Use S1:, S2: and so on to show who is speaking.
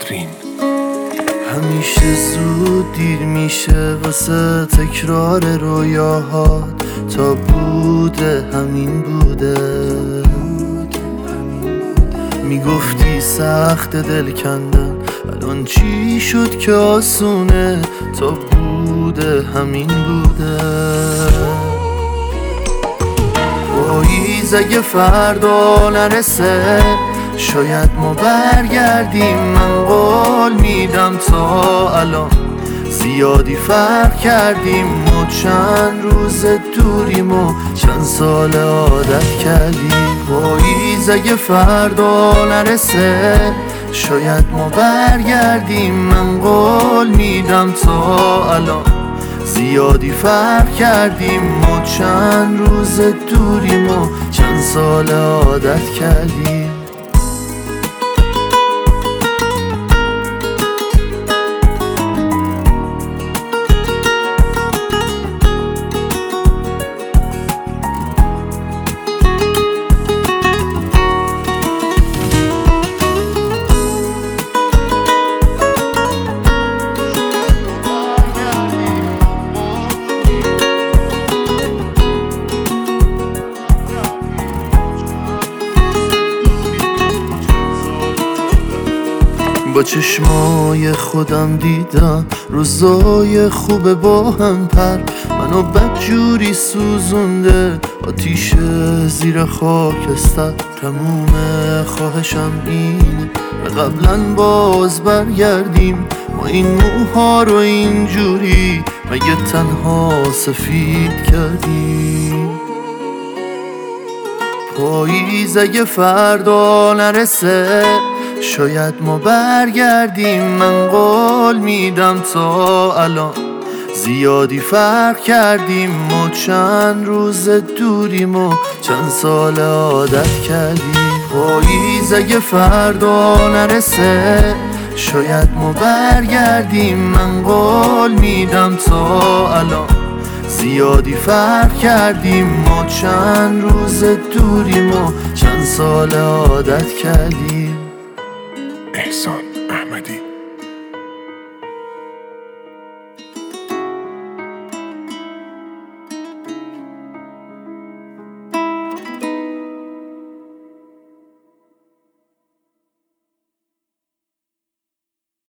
S1: رین.
S2: همیشه زود دیر میشه واسه تکرار رویاهات، تا بوده همین بوده. میگفتی سخت دل کندن، الان چی شد که آسونه؟ تا بوده همین بوده. پاییز اگه فردا نرسه شاید ما برگردیم، من قول میدم تا الان زیادی فرق کردیم. ما چند روز دوریم و چند سال عادت کردیم. پاییز اگه فردا نرسه شاید ما برگردیم، من قول میدم تا الان زیادی فرق کردیم. ما چند روز دوریم و چند سال عادت کردیم. با چشمای خودم دیدم روزای خوب با هم پر، منو بدجوری سوزونده آتیش زیر خاکستر. تموم خواهشم اینه قبلا باز برگردیم، ما این موها رو اینجوری مگه تنها سفید کردیم. پاییز اگه فردا نرسه شاید ما برگردیم، من قول میدم تا الان زیادی فرق کردیم. ما چند روز دوریم و چند سال عادت کردیم. پاییز اگه فردا نرسه شاید ما برگردیم، من قول میدم تا الان زیادی فرق کردیم. ما چند روز دوریم و چند سال عادت کردیم.
S1: احسان.